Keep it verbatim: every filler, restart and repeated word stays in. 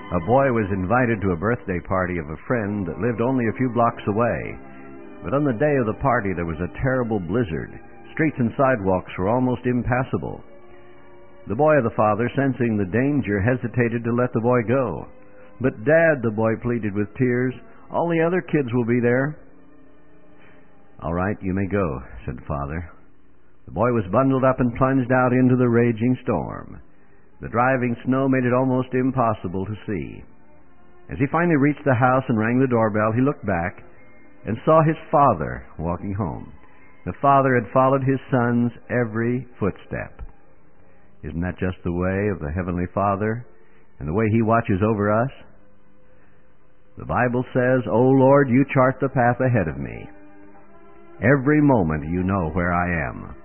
A boy was invited to a birthday party of a friend that lived only a few blocks away. But on the day of the party there was a terrible blizzard. Streets and sidewalks were almost impassable. The boy of the father, sensing the danger, hesitated to let the boy go. "But Dad," the boy pleaded with tears, "all the other kids will be there." "All right, you may go," said the father. The boy was bundled up and plunged out into the raging storm. The driving snow made it almost impossible to see. As he finally reached the house and rang the doorbell, he looked back and saw his father walking home. The father had followed his son's every footstep. Isn't that just the way of the Heavenly Father and the way He watches over us? The Bible says, "O Lord, you chart the path ahead of me. Every moment you know where I am."